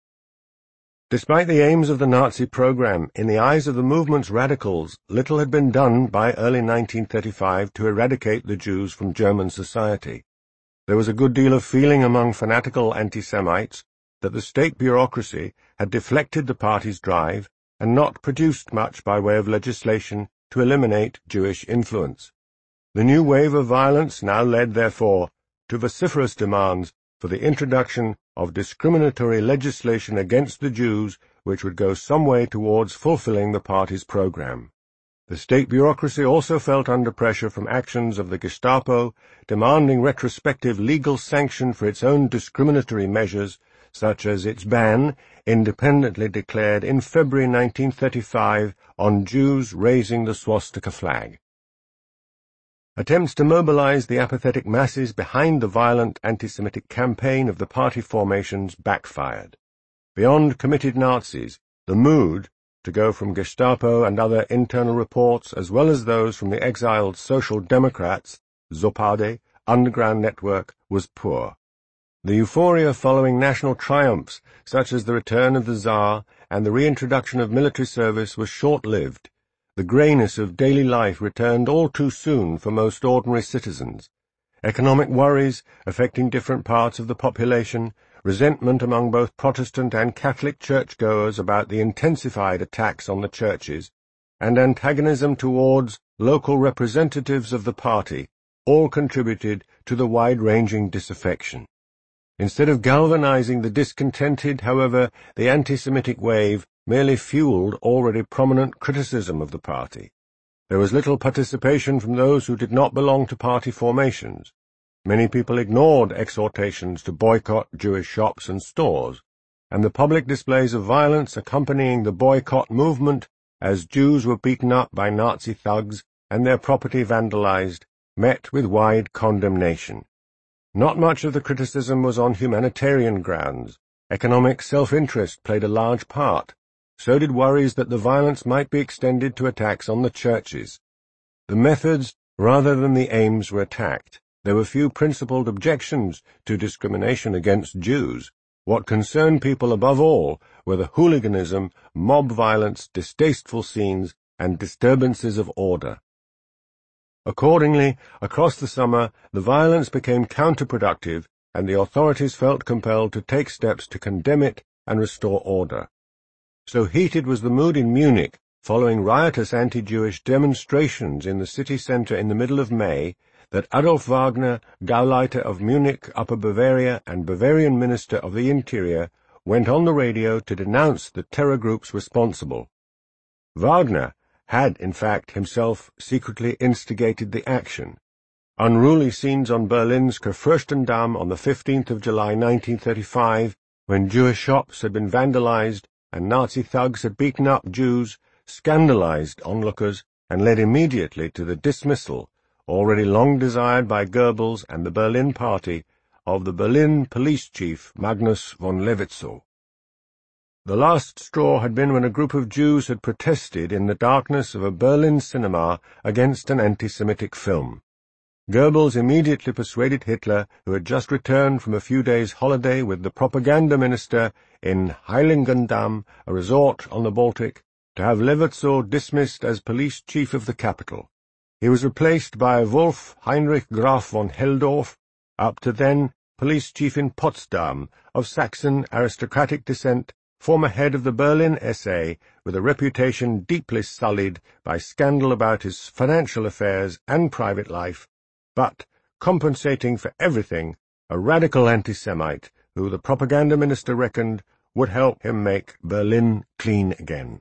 Despite the aims of the Nazi program, in the eyes of the movement's radicals, little had been done by early nineteen thirty-five to eradicate the Jews from German society. There was a good deal of feeling among fanatical anti-Semites that the state bureaucracy had deflected the party's drive and not produced much by way of legislation to eliminate Jewish influence. The new wave of violence now led, therefore, to vociferous demands for the introduction of discriminatory legislation against the Jews which would go some way towards fulfilling the party's program. The state bureaucracy also felt under pressure from actions of the Gestapo, demanding retrospective legal sanction for its own discriminatory measures, such as its ban, independently declared in February nineteen thirty-five, on Jews raising the swastika flag. Attempts to mobilize the apathetic masses behind the violent anti-Semitic campaign of the party formations backfired. Beyond committed Nazis, the mood, to go from Gestapo and other internal reports as well as those from the exiled Social Democrats, Zopade, underground network, was poor. The euphoria following national triumphs, such as the return of the Tsar and the reintroduction of military service, was short-lived. The greyness of daily life returned all too soon for most ordinary citizens. Economic worries affecting different parts of the population, resentment among both Protestant and Catholic churchgoers about the intensified attacks on the churches, and antagonism towards local representatives of the party all contributed to the wide-ranging disaffection. Instead of galvanizing the discontented, however, the anti-Semitic wave merely fueled already prominent criticism of the party. There was little participation from those who did not belong to party formations. Many people ignored exhortations to boycott Jewish shops and stores, and the public displays of violence accompanying the boycott movement, as Jews were beaten up by Nazi thugs and their property vandalized, met with wide condemnation. Not much of the criticism was on humanitarian grounds. Economic self-interest played a large part. So did worries that the violence might be extended to attacks on the churches. The methods, rather than the aims, were attacked. There were few principled objections to discrimination against Jews. What concerned people above all were the hooliganism, mob violence, distasteful scenes, and disturbances of order. Accordingly, across the summer, the violence became counterproductive, and the authorities felt compelled to take steps to condemn it and restore order. So heated was the mood in Munich, following riotous anti-Jewish demonstrations in the city centre in the middle of May, that Adolf Wagner, Gauleiter of Munich, Upper Bavaria, and Bavarian Minister of the Interior, went on the radio to denounce the terror groups responsible. Wagner had, in fact, himself secretly instigated the action. Unruly scenes on Berlin's Kurfürstendamm on the fifteenth of July nineteen thirty-five, when Jewish shops had been vandalized and Nazi thugs had beaten up Jews, scandalized onlookers and led immediately to the dismissal, already long desired by Goebbels and the Berlin Party, of the Berlin police chief Magnus von Levetzow. The last straw had been when a group of Jews had protested in the darkness of a Berlin cinema against an anti-Semitic film. Goebbels immediately persuaded Hitler, who had just returned from a few days' holiday with the propaganda minister in Heiligendamm, a resort on the Baltic, to have Levetzow dismissed as police chief of the capital. He was replaced by Wolf Heinrich Graf von Helldorf, up to then police chief in Potsdam, of Saxon aristocratic descent, former head of the Berlin S A, with a reputation deeply sullied by scandal about his financial affairs and private life, but, compensating for everything, a radical anti-Semite, who the propaganda minister reckoned would help him make Berlin clean again.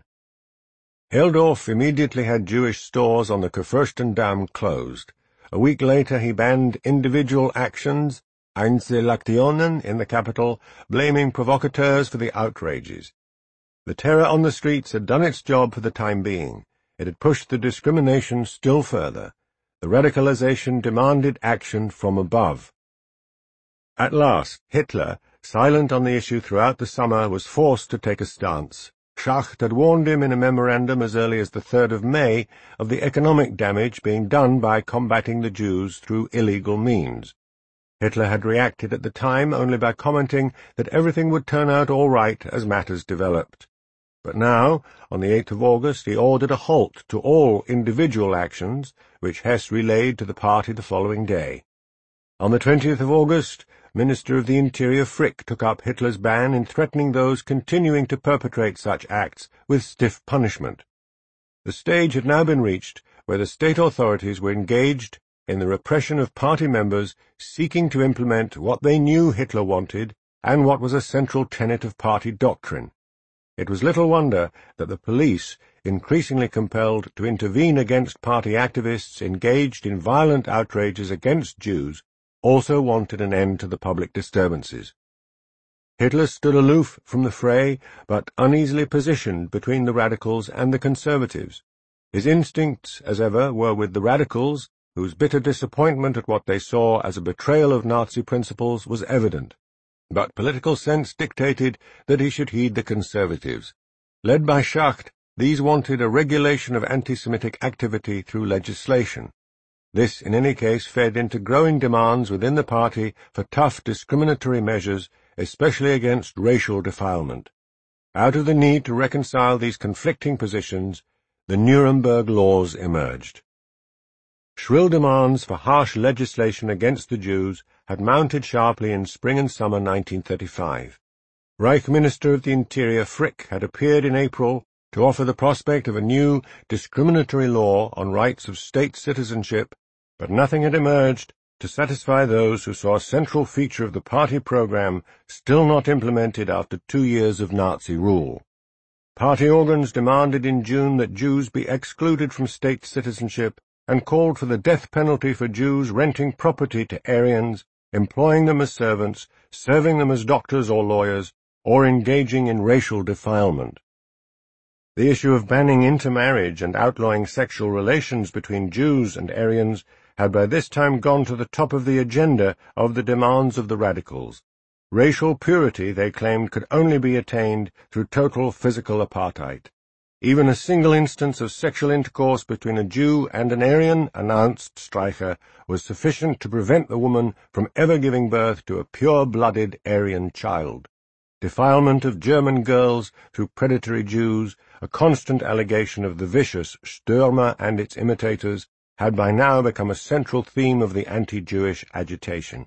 Helldorf immediately had Jewish stores on the Kurfürstendamm closed. A week later he banned individual actions, Einzelaktionen, in the capital, blaming provocateurs for the outrages. The terror on the streets had done its job for the time being. It had pushed the discrimination still further. The radicalization demanded action from above. At last, Hitler, silent on the issue throughout the summer, was forced to take a stance. Schacht had warned him in a memorandum as early as the third of May of the economic damage being done by combating the Jews through illegal means. Hitler had reacted at the time only by commenting that everything would turn out all right as matters developed. But now, on the eighth of August, he ordered a halt to all individual actions, which Hess relayed to the party the following day. On the twentieth of August, Minister of the Interior Frick took up Hitler's ban in threatening those continuing to perpetrate such acts with stiff punishment. The stage had now been reached where the state authorities were engaged in the repression of party members seeking to implement what they knew Hitler wanted and what was a central tenet of party doctrine. It was little wonder that the police, increasingly compelled to intervene against party activists engaged in violent outrages against Jews, also wanted an end to the public disturbances. Hitler stood aloof from the fray, but uneasily positioned between the radicals and the conservatives. His instincts, as ever, were with the radicals, whose bitter disappointment at what they saw as a betrayal of Nazi principles was evident. But political sense dictated that he should heed the conservatives. Led by Schacht, these wanted a regulation of anti-Semitic activity through legislation. This, in any case, fed into growing demands within the party for tough discriminatory measures, especially against racial defilement. Out of the need to reconcile these conflicting positions, the Nuremberg laws emerged. Shrill demands for harsh legislation against the Jews had mounted sharply in spring and summer nineteen thirty-five. Reich Minister of the Interior Frick had appeared in April to offer the prospect of a new discriminatory law on rights of state citizenship, but nothing had emerged to satisfy those who saw a central feature of the party program still not implemented after two years of Nazi rule. Party organs demanded in June that Jews be excluded from state citizenship and called for the death penalty for Jews renting property to Aryans, employing them as servants, serving them as doctors or lawyers, or engaging in racial defilement. The issue of banning intermarriage and outlawing sexual relations between Jews and Aryans had by this time gone to the top of the agenda of the demands of the radicals. Racial purity, they claimed, could only be attained through total physical apartheid. Even a single instance of sexual intercourse between a Jew and an Aryan, announced Streicher, was sufficient to prevent the woman from ever giving birth to a pure-blooded Aryan child. Defilement of German girls through predatory Jews, a constant allegation of the vicious Stürmer and its imitators, had by now become a central theme of the anti-Jewish agitation.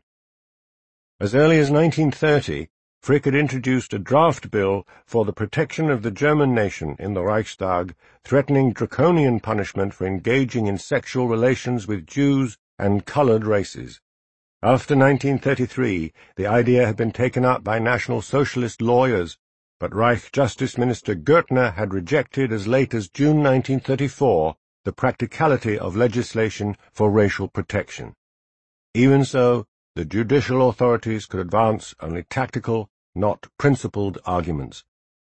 As early as nineteen thirty, Frick had introduced a draft bill for the protection of the German nation in the Reichstag, threatening draconian punishment for engaging in sexual relations with Jews and colored races. After nineteen thirty-three, the idea had been taken up by National Socialist lawyers, but Reich Justice Minister Görtner had rejected as late as June nineteen thirty-four the practicality of legislation for racial protection. Even so, the judicial authorities could advance only tactical, not principled arguments.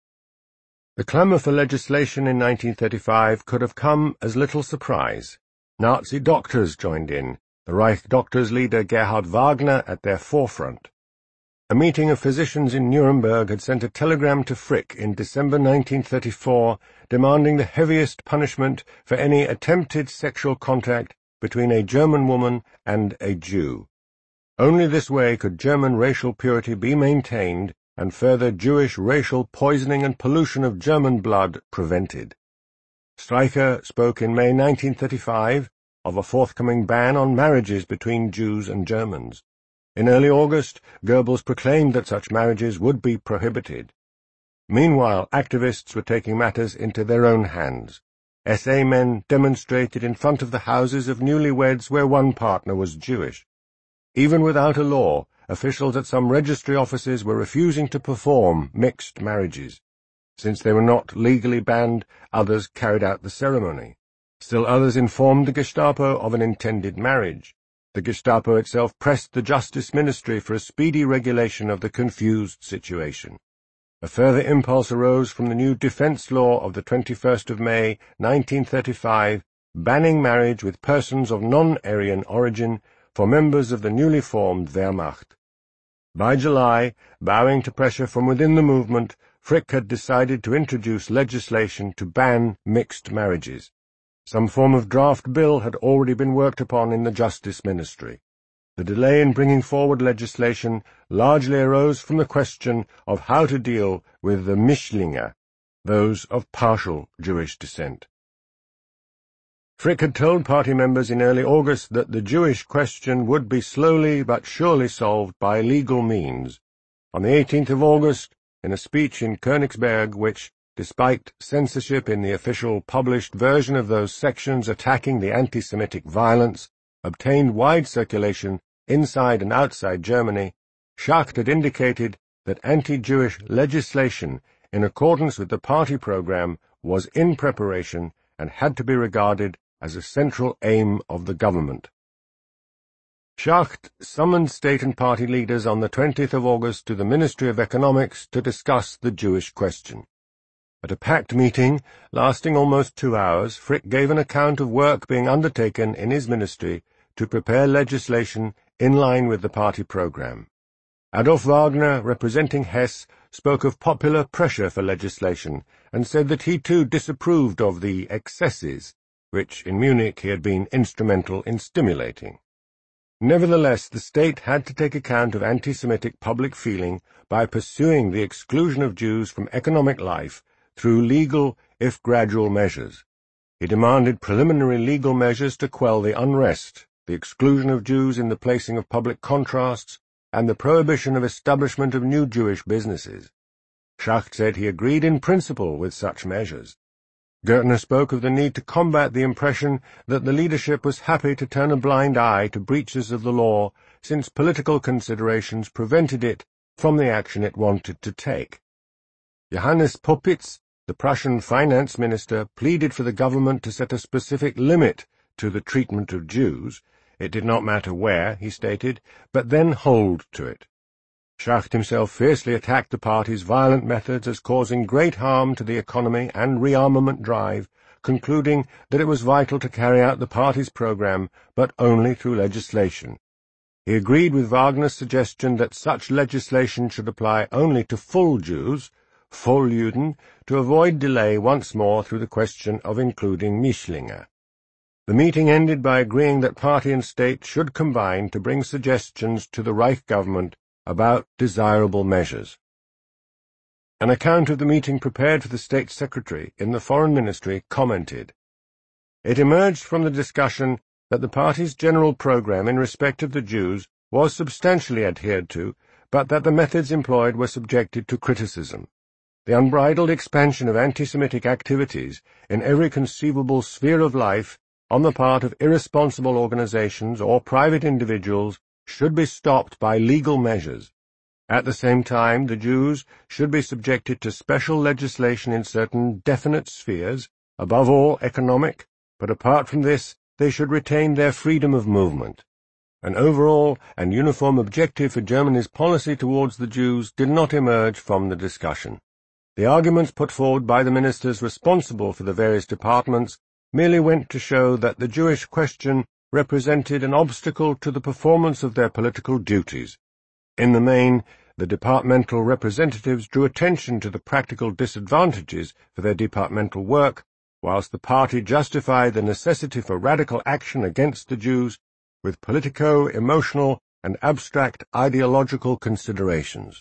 The clamour for legislation in nineteen thirty-five could have come as little surprise. Nazi doctors joined in, the Reich doctors' leader Gerhard Wagner at their forefront. A meeting of physicians in Nuremberg had sent a telegram to Frick in December nineteen thirty-four demanding the heaviest punishment for any attempted sexual contact between a German woman and a Jew. Only this way could German racial purity be maintained and further Jewish racial poisoning and pollution of German blood prevented. Streicher spoke in May nineteen thirty-five of a forthcoming ban on marriages between Jews and Germans. In early August, Goebbels proclaimed that such marriages would be prohibited. Meanwhile, activists were taking matters into their own hands. S A men demonstrated in front of the houses of newlyweds where one partner was Jewish. Even without a law, officials at some registry offices were refusing to perform mixed marriages. Since they were not legally banned, others carried out the ceremony. Still others informed the Gestapo of an intended marriage. The Gestapo itself pressed the Justice Ministry for a speedy regulation of the confused situation. A further impulse arose from the new defense law of the twenty-first of May, nineteen thirty-five, banning marriage with persons of non-Aryan origin for members of the newly formed Wehrmacht. By July, bowing to pressure from within the movement, Frick had decided to introduce legislation to ban mixed marriages. Some form of draft bill had already been worked upon in the Justice Ministry. The delay in bringing forward legislation largely arose from the question of how to deal with the Mischlinge, those of partial Jewish descent. Frick had told party members in early August that the Jewish question would be slowly but surely solved by legal means. On the eighteenth of August, in a speech in Königsberg which, despite censorship in the official published version of those sections attacking the anti-Semitic violence, obtained wide circulation inside and outside Germany, Schacht had indicated that anti-Jewish legislation in accordance with the party program was in preparation and had to be regarded as a central aim of the government. Schacht summoned state and party leaders on the twentieth of August to the Ministry of Economics to discuss the Jewish question. At a packed meeting, lasting almost two hours, Frick gave an account of work being undertaken in his ministry to prepare legislation in line with the party program. Adolf Wagner, representing Hesse, spoke of popular pressure for legislation and said that he too disapproved of the excesses, which in Munich he had been instrumental in stimulating. Nevertheless, the state had to take account of anti-Semitic public feeling by pursuing the exclusion of Jews from economic life through legal, if gradual, measures. He demanded preliminary legal measures to quell the unrest, the exclusion of Jews in the placing of public contrasts, and the prohibition of establishment of new Jewish businesses. Schacht said he agreed in principle with such measures. Gertner spoke of the need to combat the impression that the leadership was happy to turn a blind eye to breaches of the law, since political considerations prevented it from the action it wanted to take. Johannes Popitz, the Prussian finance minister, pleaded for the government to set a specific limit to the treatment of Jews. It did not matter where, he stated, but then hold to it. Schacht himself fiercely attacked the party's violent methods as causing great harm to the economy and rearmament drive, concluding that it was vital to carry out the party's program, but only through legislation. He agreed with Wagner's suggestion that such legislation should apply only to full Jews, Volljuden, to avoid delay once more through the question of including Mischlinge. The meeting ended by agreeing that party and state should combine to bring suggestions to the Reich government about desirable measures. An account of the meeting prepared for the State Secretary in the Foreign Ministry commented, "It emerged from the discussion that the party's general program in respect of the Jews was substantially adhered to, but that the methods employed were subjected to criticism. The unbridled expansion of anti-Semitic activities in every conceivable sphere of life on the part of irresponsible organizations or private individuals should be stopped by legal measures. At the same time, the Jews should be subjected to special legislation in certain definite spheres, above all economic, but apart from this, they should retain their freedom of movement. An overall and uniform objective for Germany's policy towards the Jews did not emerge from the discussion. The arguments put forward by the ministers responsible for the various departments merely went to show that the Jewish question represented an obstacle to the performance of their political duties. In the main, the departmental representatives drew attention to the practical disadvantages for their departmental work, whilst the party justified the necessity for radical action against the Jews with politico-emotional and abstract ideological considerations.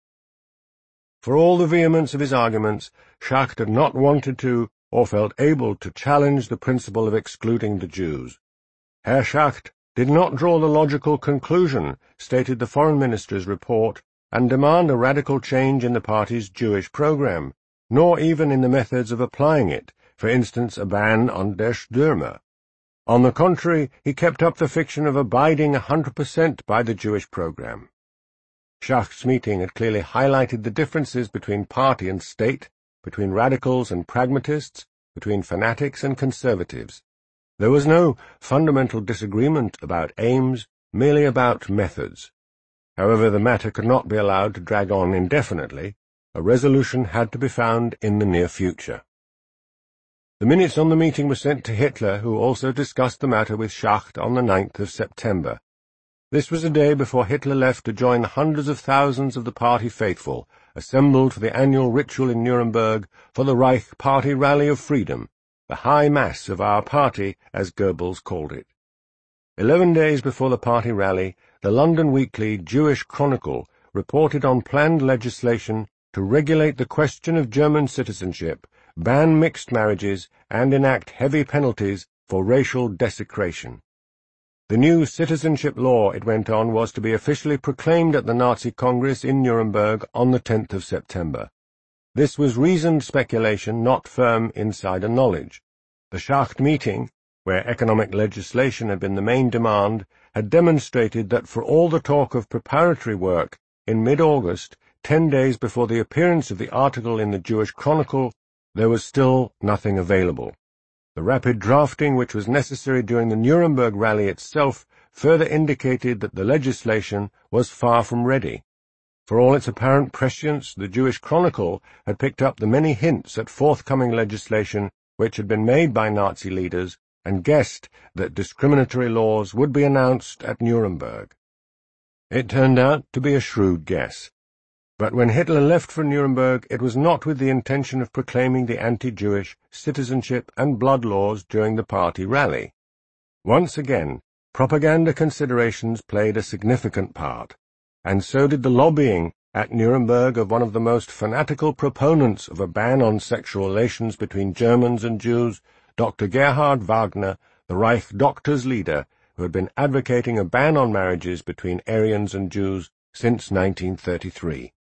For all the vehemence of his arguments, Schacht had not wanted to, or felt able to, challenge the principle of excluding the Jews. Herr Schacht did not draw the logical conclusion, stated the Foreign Minister's report, and demand a radical change in the party's Jewish program, nor even in the methods of applying it, for instance a ban on der Stürmer. On the contrary, he kept up the fiction of abiding a hundred percent by the Jewish program. Schacht's meeting had clearly highlighted the differences between party and state, between radicals and pragmatists, between fanatics and conservatives. There was no fundamental disagreement about aims, merely about methods. However, the matter could not be allowed to drag on indefinitely. A resolution had to be found in the near future. The minutes on the meeting were sent to Hitler, who also discussed the matter with Schacht on the ninth of September. This was a day before Hitler left to join the hundreds of thousands of the party faithful, assembled for the annual ritual in Nuremberg for the Reich Party Rally of Freedom, the high mass of our party, as Goebbels called it. Eleven days before the party rally, the London weekly Jewish Chronicle reported on planned legislation to regulate the question of German citizenship, ban mixed marriages, and enact heavy penalties for racial desecration. The new citizenship law, it went on, was to be officially proclaimed at the Nazi Congress in Nuremberg on the tenth of September. This was reasoned speculation, not firm insider knowledge. The Schacht meeting, where economic legislation had been the main demand, had demonstrated that for all the talk of preparatory work, in mid-August, ten days before the appearance of the article in the Jewish Chronicle, there was still nothing available. The rapid drafting which was necessary during the Nuremberg rally itself further indicated that the legislation was far from ready. For all its apparent prescience, the Jewish Chronicle had picked up the many hints at forthcoming legislation which had been made by Nazi leaders, and guessed that discriminatory laws would be announced at Nuremberg. It turned out to be a shrewd guess. But when Hitler left for Nuremberg, it was not with the intention of proclaiming the anti-Jewish citizenship and blood laws during the party rally. Once again, propaganda considerations played a significant part, and so did the lobbying at Nuremberg of one of the most fanatical proponents of a ban on sexual relations between Germans and Jews, Doctor Gerhard Wagner, the Reich Doctors' leader, who had been advocating a ban on marriages between Aryans and Jews since nineteen thirty-three.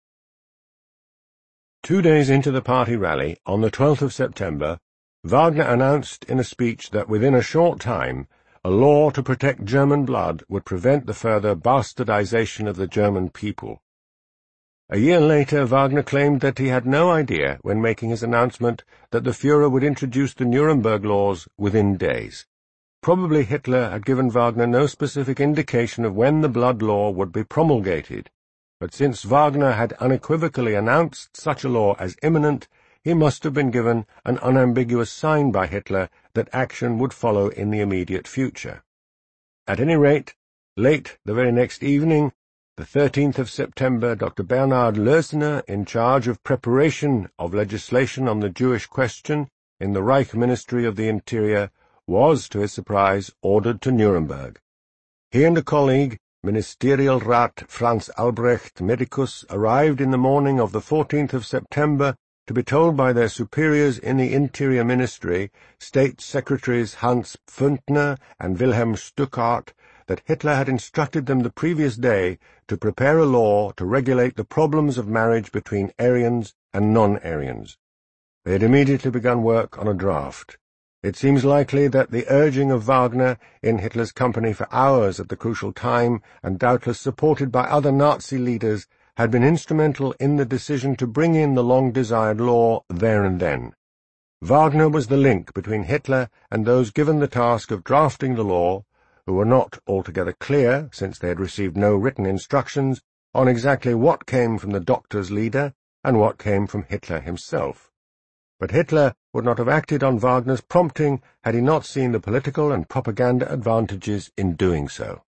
Two days into the party rally, on the twelfth of September, Wagner announced in a speech that within a short time a law to protect German blood would prevent the further bastardization of the German people. A year later, Wagner claimed that he had no idea, when making his announcement, that the Führer would introduce the Nuremberg laws within days. Probably Hitler had given Wagner no specific indication of when the blood law would be promulgated, but since Wagner had unequivocally announced such a law as imminent, he must have been given an unambiguous sign by Hitler that action would follow in the immediate future. At any rate, late the very next evening, the thirteenth of September, Doctor Bernhard Lösener, in charge of preparation of legislation on the Jewish question in the Reich Ministry of the Interior, was, to his surprise, ordered to Nuremberg. He and a colleague, Ministerial Rat Franz Albrecht Medicus, arrived in the morning of the fourteenth of September to be told by their superiors in the Interior Ministry, State Secretaries Hans Pfundner and Wilhelm Stuckart, that Hitler had instructed them the previous day to prepare a law to regulate the problems of marriage between Aryans and non-Aryans. They had immediately begun work on a draft. It seems likely that the urging of Wagner, in Hitler's company for hours at the crucial time, and doubtless supported by other Nazi leaders, had been instrumental in the decision to bring in the long-desired law there and then. Wagner was the link between Hitler and those given the task of drafting the law, who were not altogether clear, since they had received no written instructions, on exactly what came from the doctor's leader and what came from Hitler himself. But Hitler would not have acted on Wagner's prompting had he not seen the political and propaganda advantages in doing so.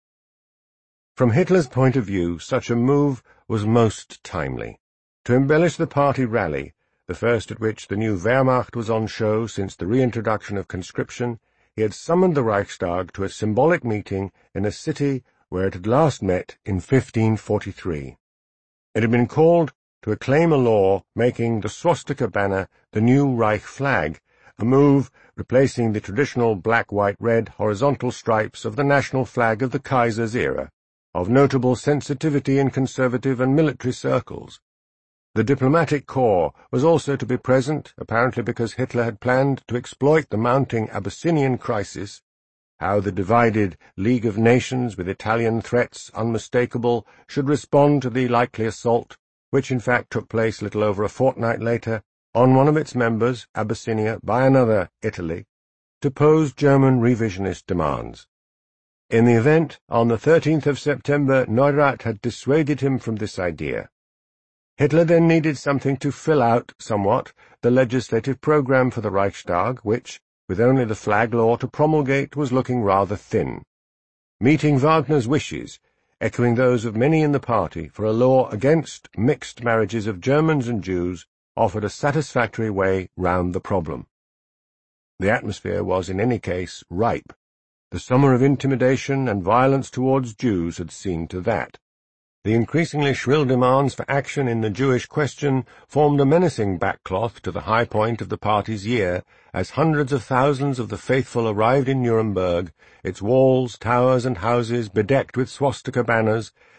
From Hitler's point of view, such a move was most timely. To embellish the party rally, the first at which the new Wehrmacht was on show since the reintroduction of conscription, he had summoned the Reichstag to a symbolic meeting in a city where it had last met in fifteen forty-three. It had been called to acclaim a law making the swastika banner the new Reich flag, a move replacing the traditional black-white-red horizontal stripes of the national flag of the Kaiser's era, of notable sensitivity in conservative and military circles. The diplomatic corps was also to be present, apparently because Hitler had planned to exploit the mounting Abyssinian crisis, how the divided League of Nations, with Italian threats unmistakable, should respond to the likely assault, which in fact took place little over a fortnight later, on one of its members, Abyssinia, by another, Italy, to pose German revisionist demands. In the event, on the thirteenth of September, Neurath had dissuaded him from this idea. Hitler then needed something to fill out, somewhat, the legislative program for the Reichstag, which, with only the flag law to promulgate, was looking rather thin. meeting Wagner's wishes, echoing those of many in the party, for a law against mixed marriages of Germans and Jews offered a satisfactory way round the problem. The atmosphere was in any case ripe. The summer of intimidation and violence towards Jews had seen to that. The increasingly shrill demands for action in the Jewish question formed a menacing backcloth to the high point of the party's year, as hundreds of thousands of the faithful arrived in Nuremberg, its walls, towers, and houses bedecked with swastika banners,